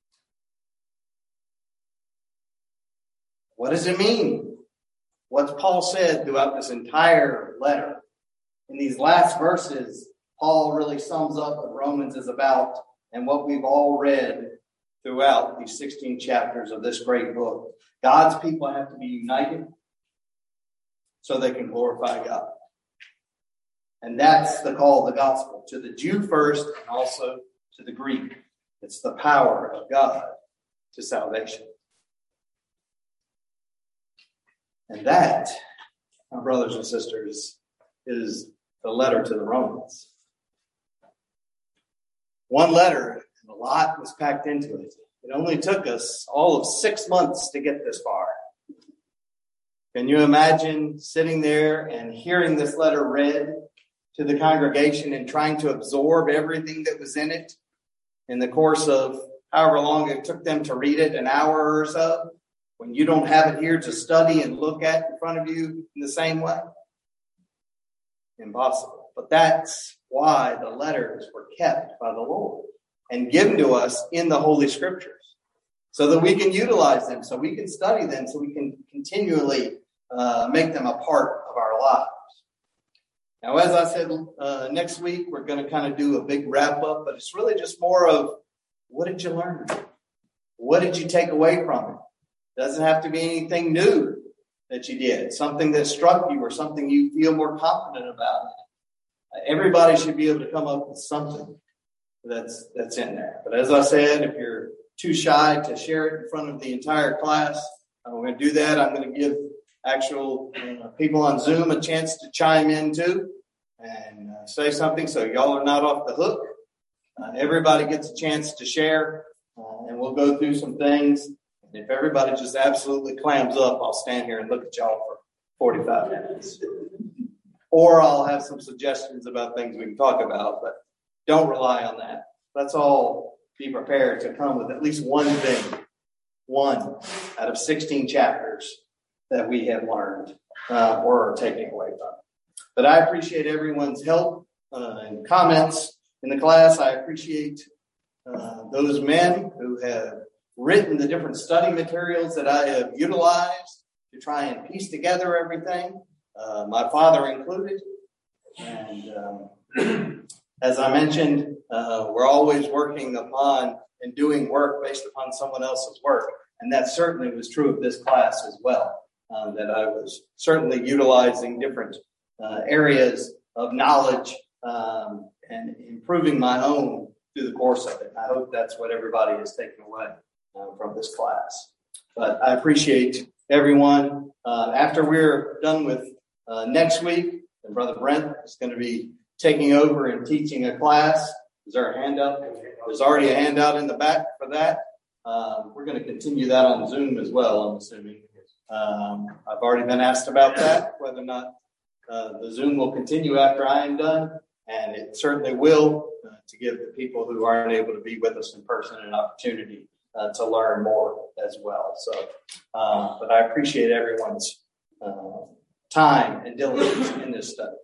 What does it mean? What's Paul said throughout this entire letter? In these last verses, Paul really sums up what Romans is about and what we've all read throughout these sixteen chapters of this great book. God's people have to be united so they can glorify God. And that's the call of the gospel, to the Jew first and also to the Greek. It's the power of God to salvation. And that, my brothers and sisters, is the letter to the Romans. One letter, and a lot was packed into it. It only took us all of six months to get this far. Can you imagine sitting there and hearing this letter read to the congregation and trying to absorb everything that was in it in the course of however long it took them to read it, an hour or so, when you don't have it here to study and look at in front of you in the same way? Impossible. But that's why the letters were kept by the Lord and given to us in the Holy Scriptures, so that we can utilize them, so we can study them, so we can continually uh, make them a part of our lives. Now, as I said, uh, next week we're going to kind of do a big wrap up, but it's really just more of, what did you learn? What did you take away from it? It doesn't have to be anything new that you did, something that struck you or something you feel more confident about. Uh, everybody should be able to come up with something that's that's in there. But as I said, if you're too shy to share it in front of the entire class, I'm going to do that. I'm going to give actual uh, people on Zoom a chance to chime in too and uh, say something, so y'all are not off the hook. Uh, everybody gets a chance to share, uh, and we'll go through some things. And if everybody just absolutely clams up, I'll stand here and look at y'all for forty-five minutes. Or I'll have some suggestions about things we can talk about, but don't rely on that. Let's all be prepared to come with at least one thing, one out of sixteen chapters that we have learned uh, or are taking away from. But I appreciate everyone's help uh, and comments in the class. I appreciate uh, those men who have written the different study materials that I have utilized to try and piece together everything, uh, my father included. And um, as I mentioned, uh, we're always working upon and doing work based upon someone else's work. And that certainly was true of this class as well, uh, that I was certainly utilizing different uh, areas of knowledge um, and improving my own through the course of it. And I hope that's what everybody is taking away uh, from this class. But I appreciate everyone. Uh, after we're done with uh, next week, and Brother Brent is going to be taking over and teaching a class. Is there a handout? There's already a handout in the back for that. Um, we're going to continue that on Zoom as well, I'm assuming. Um, I've already been asked about that, whether or not uh, the Zoom will continue after I am done. And it certainly will uh, to give the people who aren't able to be with us in person an opportunity uh, to learn more as well. So, uh, but I appreciate everyone's uh, time and diligence in this study.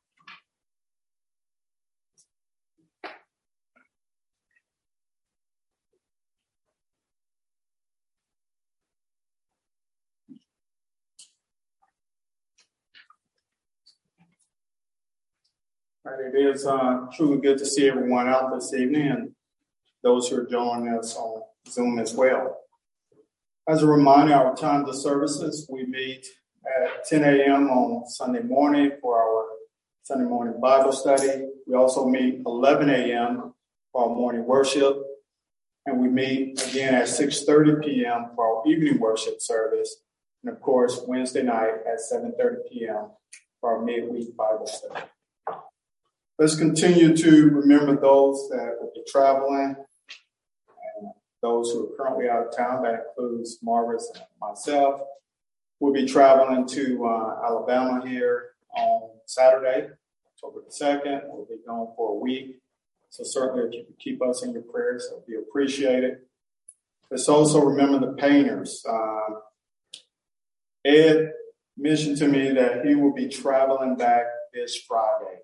Right, it is uh, truly good to see everyone out this evening and those who are joining us on Zoom as well. As a reminder, our times of services, we meet at ten a.m. on Sunday morning for our Sunday morning Bible study. We also meet eleven a.m. for our morning worship. And we meet again at six thirty p.m. for our evening worship service. And of course, Wednesday night at seven thirty p.m. for our midweek Bible study. Let's continue to remember those that will be traveling and those who are currently out of town. That includes Marvis and myself. We'll be traveling to uh, Alabama here on Saturday, October the second. We'll be gone for a week. So certainly if you could keep us in your prayers, that would be appreciated. Let's also remember the painters. Um, Ed mentioned to me that he will be traveling back this Friday.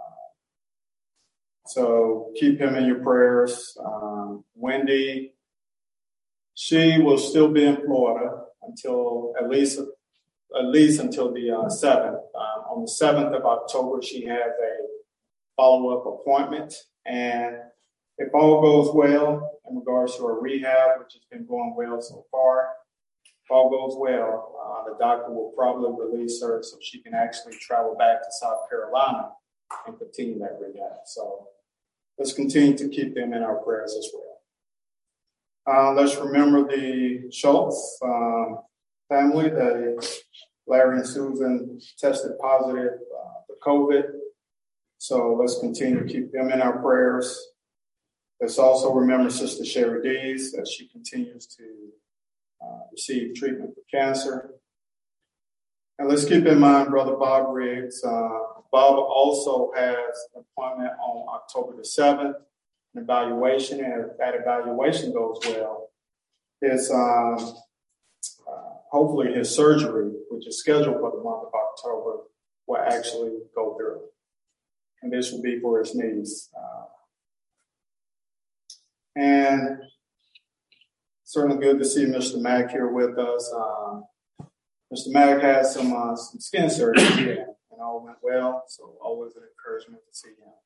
So keep him in your prayers. Um, Wendy, she will still be in Florida until at least at least until the uh, seventh. Um, on the seventh of October, she has a follow-up appointment. And if all goes well in regards to her rehab, which has been going well so far, if all goes well, uh, the doctor will probably release her so she can actually travel back to South Carolina and continue that rehab. So let's continue to keep them in our prayers as well. Uh, let's remember the Schultz um, family. They, Larry and Susan tested positive uh, for COVID. So let's continue to keep them in our prayers. Let's also remember Sister Sherry Dees as she continues to uh, receive treatment for cancer. And let's keep in mind Brother Bob Riggs. Uh, Bob also has an appointment on October the seventh, an evaluation, and if that evaluation goes well, his um, uh, hopefully his surgery, which is scheduled for the month of October, will actually go through. And this will be for his knees. Uh, and certainly good to see Mister Mack here with us. Um, Mister Mack had some uh, some skin surgery, and, and all went well. So always an encouragement to see him.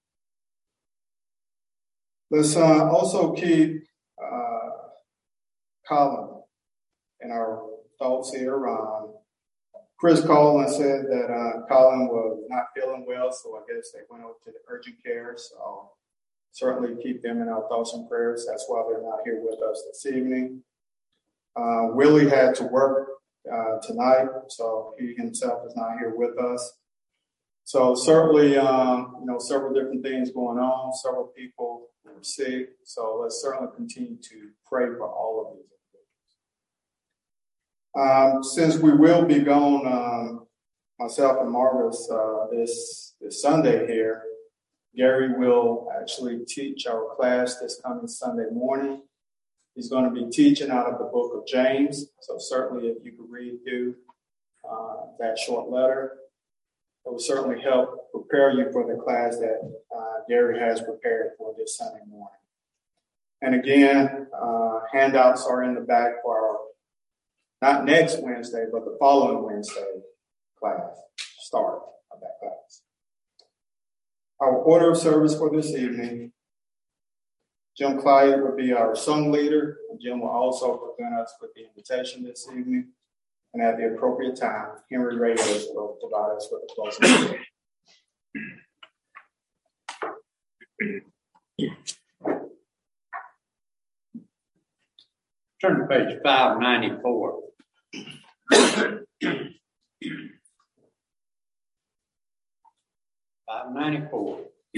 Let's uh, also keep uh, Colin in our thoughts here. Um, Chris called and said that uh, Colin was not feeling well, so I guess they went over to the urgent care. So certainly keep them in our thoughts and prayers. That's why they're not here with us this evening. Uh, Willie had to work uh, tonight, so he himself is not here with us. So certainly, um, you know, several different things going on, several people were sick. So let's certainly continue to pray for all of these. Um, since we will be gone, um, myself and Marvis, uh, this, this Sunday here, Gary will actually teach our class this coming Sunday morning. He's going to be teaching out of the book of James. So certainly if you could read through uh, that short letter, it will certainly help prepare you for the class that uh, Gary has prepared for this Sunday morning. And again, uh, handouts are in the back for our, not next Wednesday, but the following Wednesday class, start of that class. Our order of service for this evening, Jim Clyde will be our song leader, and Jim will also present us with the invitation this evening. And at the appropriate time, Henry Reyes will provide us with a closing prayer. Turn to page five ninety-four. five ninety-four.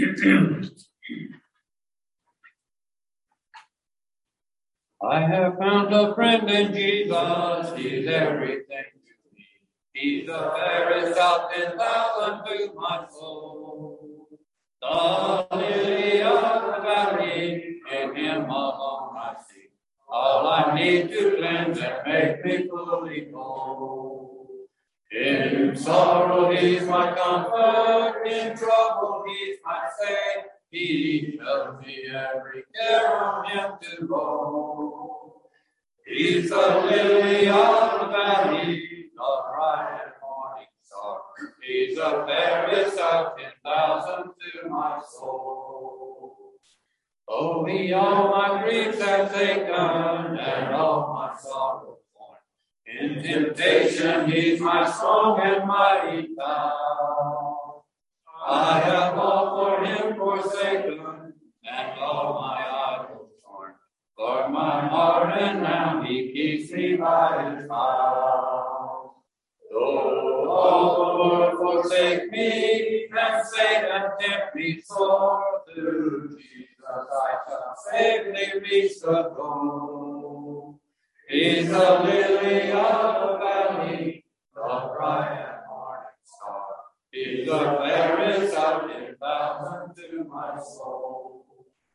I have found a friend in Jesus, he's everything to me. He's the fairest of ten thousand to my soul. The lily of the valley, in him alone I see all I need to cleanse and make me fully whole. In sorrow he's my comfort, in trouble he's my stay. He tells me every care on him to roll. He's the lily of the valley, the bright and morning star. He's the fairest of ten thousand to my soul. Oh, he all my griefs has taken, and all my sorrows borne. In temptation he's my song and mighty tower. I have all for him forsaken, and all my idols torn. For my heart and now he keeps me by his power. Though all the world forsake me, and Satan tempt me sore, through Jesus I shall safely reach the goal. He's the lily of the valley, the bright and morning star. He's the fairest of ten thousand to my soul.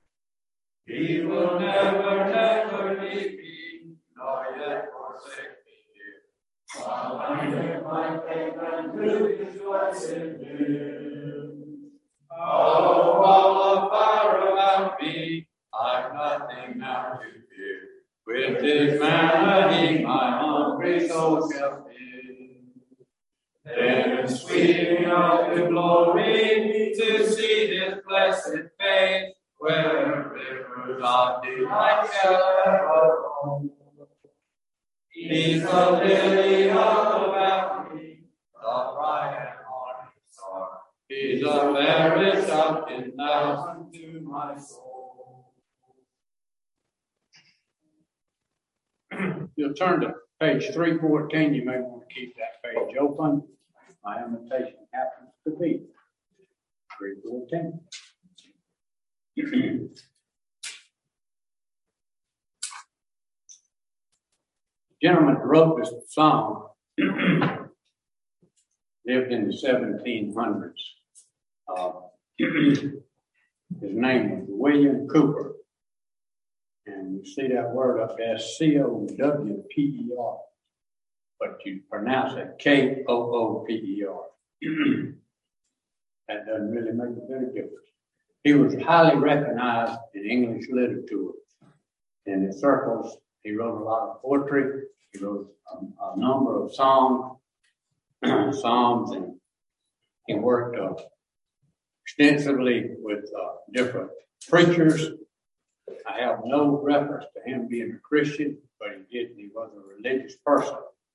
He will never, never leave me, nor yet forsake me here. While I live my faith and do his blessed will. Oh, all of fire about me, I've nothing now to fear. With his manna he my hungry soul shall fill. Then sweet up to glory to see his blessed face, where rivers of delight shall ever roll. He's the lily of the valley, the bright and morning star. He's the fairest of ten thousand to my soul. You'll turn to page three fourteen. You may want to keep that page open. My invitation happens to be three fourteen. The gentleman who wrote this song lived in the seventeen hundreds. Uh, his name was William Cowper. And you see that word up there, C O W P E R. But you pronounce it K O O P E R. That doesn't really make a bit of difference. He was highly recognized in English literature. In the circles, he wrote a lot of poetry. He wrote a, a number of songs, psalms, and he worked uh, extensively with uh, different preachers. I have no reference to him being a Christian, but he did. He was a religious person.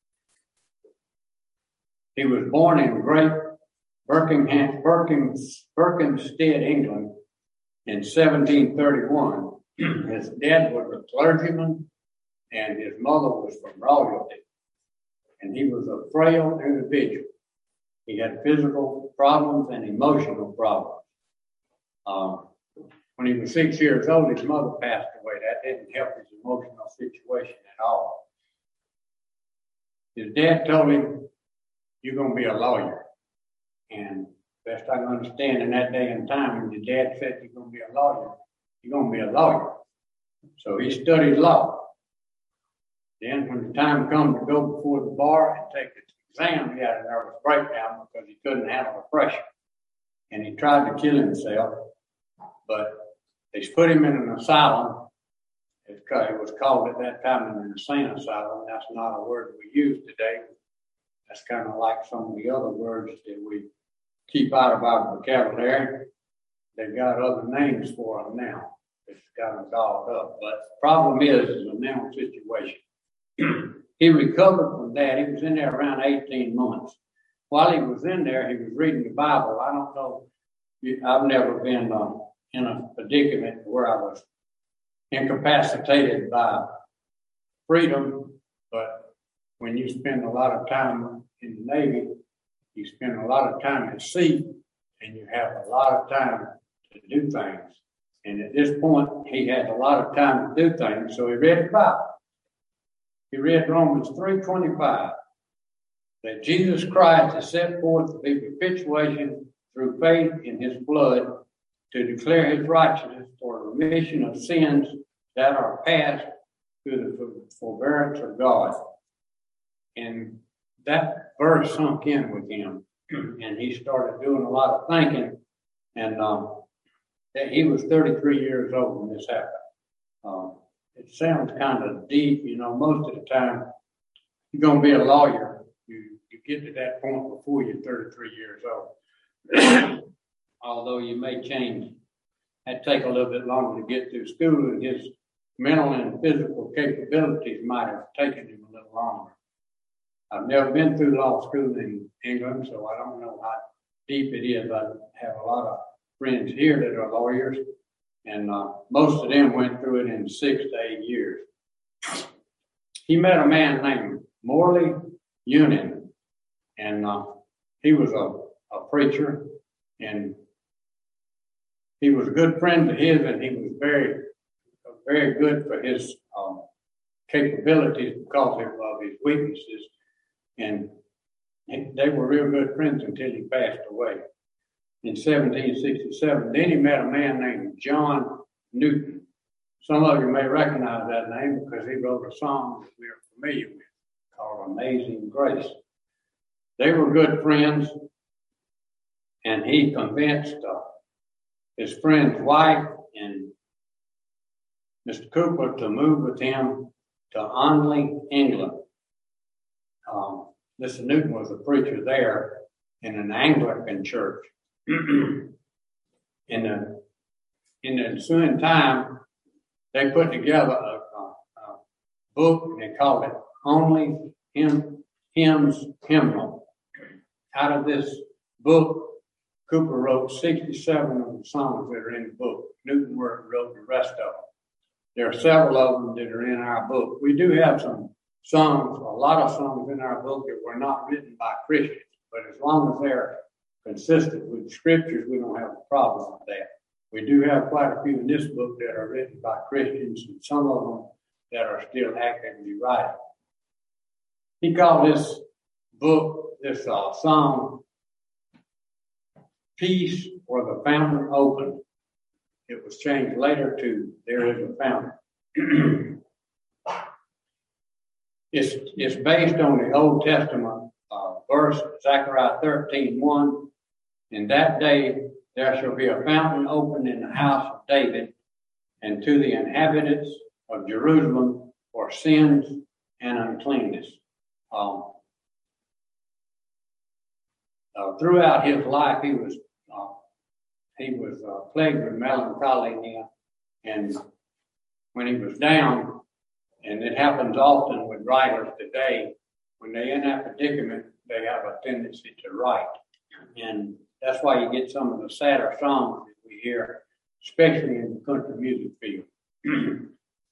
He was born in Great Birkenhead, Birkins, Berkhamsted, England, in seventeen thirty-one. His dad was a clergyman, and his mother was from royalty. And he was a frail individual. He had physical problems and emotional problems. Um, when he was six years old, his mother passed away. That didn't help his emotional situation at all. His dad told him, "You're going to be a lawyer." And best I can understand, in that day and time, when your dad said you're going to be a lawyer, you're going to be a lawyer. So he studied law. Then when the time come to go before the bar and take the exam, he had a nervous breakdown because he couldn't handle the pressure. And he tried to kill himself, but they put him in an asylum. It was called at that time an insane asylum. That's not a word we use today. That's kind of like some of the other words that we keep out of our vocabulary. They've got other names for them now. It's kind of dolled up. But the problem is, is a mental situation. He recovered from that. He was in there around eighteen months. While he was in there, he was reading the Bible. I don't know. I've never been uh, in a predicament where I was incapacitated by freedom, but when you spend a lot of time in the Navy, you spend a lot of time at sea, and you have a lot of time to do things. And at this point, he had a lot of time to do things, so he read the Bible. He read Romans three twenty-five, that Jesus Christ is set forth to be propitiation through faith in his blood to declare his righteousness for the remission of sins that are past through the forbearance of God. And that verse sunk in with him, and he started doing a lot of thinking. And um, he was thirty-three years old when this happened. Um, it sounds kind of deep, you know. Most of the time, you're going to be a lawyer. You you get to that point before you're thirty-three years old. Although you may change, that'd take a little bit longer to get through school, and his mental and physical capabilities might have taken him a little longer. I've never been through law school in England, so I don't know how deep it is. I have a lot of friends here that are lawyers, and uh, most of them went through it in six to eight years. He met a man named Morley Union, and uh, he was a, a preacher, and he was a good friend of his, and he was very, very good for his um, capabilities because of his weaknesses. And they were real good friends until he passed away in seventeen sixty-seven. Then he met a man named John Newton. Some of you may recognize that name because he wrote a song that we're familiar with called Amazing Grace. They were good friends, and he convinced uh, his friend's wife and Mister Cooper to move with him to Onley, England. Um, Mister Newton was a preacher there in an Anglican church. in the in the ensuing time, they put together a, a, a book, and they called it Only Hymn, Hymns Hymnal. Out of this book, Cooper wrote sixty-seven of the songs that are in the book. Newton wrote the rest of them. There are several of them that are in our book. We do have some songs, a lot of songs in our book that were not written by Christians, but as long as they're consistent with the scriptures, we don't have a problem with that. We do have quite a few in this book that are written by Christians, and some of them that are still actively writing. He called this book, this uh, song, Peace or the Fountain Open. It was changed later to There is a Fountain. It's, it's based on the Old Testament uh, verse, Zechariah thirteen one. In that day there shall be a fountain opened in the house of David, and to the inhabitants of Jerusalem for sins and uncleanness. Um, uh, throughout his life, he was uh, he was uh, plagued with melancholy, and when he was down, and it happens often with writers today, when they're in that predicament, they have a tendency to write. And that's why you get some of the sadder songs that we hear, especially in the country music field.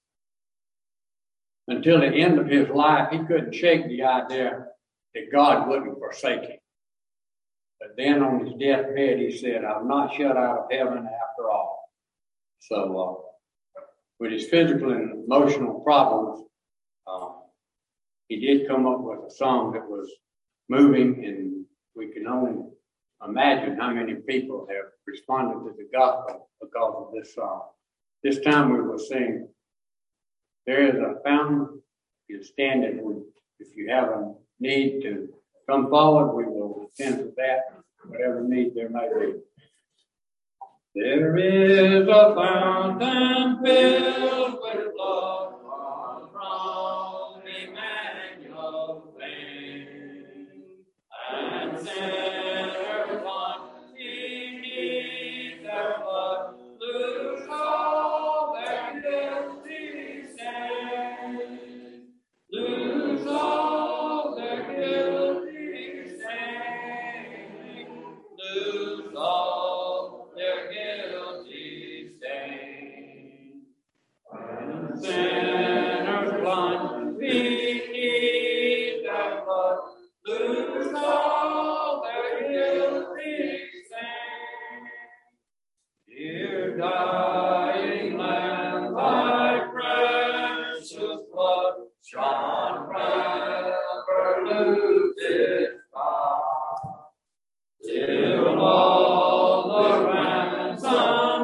Until the end of his life, he couldn't shake the idea that God wouldn't forsake him. But then on his deathbed, he said, I'm not shut out of heaven after all. So, uh, with his physical and emotional problems, uh, he did come up with a song that was moving, and we can only imagine how many people have responded to the gospel because of this song. This time we will sing, There is a Fountain. You stand it. If you have a need to come forward, we will attend to that, whatever need there may be. There is a fountain filled with blood from Emmanuel's vein, and sinners once beneath their blood lose all their guilty stain, lose all their guilty stain, lose all their guilty stain. When sinners blind beneath their blood lose all their guilty stain. Dear dying Lamb, thy precious blood shone forever lose its power, till all the ransom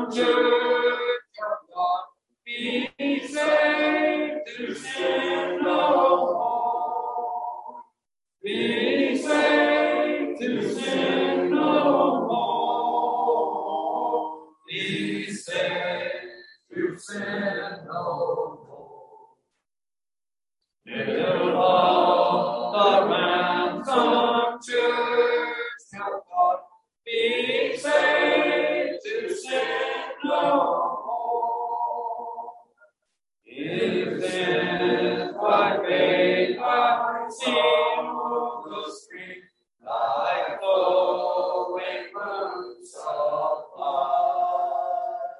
till all the ransomed church shall God be saved to sin no more. If then by faith I see the stream like flowing roots of blood,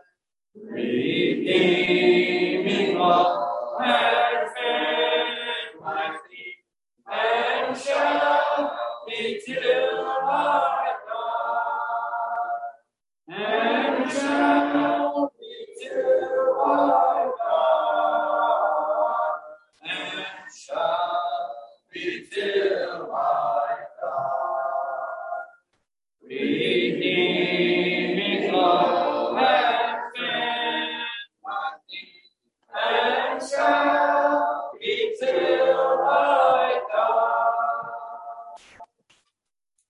redeeming love has fed my feet, and shall be till I die, and shall be till I die, and shall be till I die.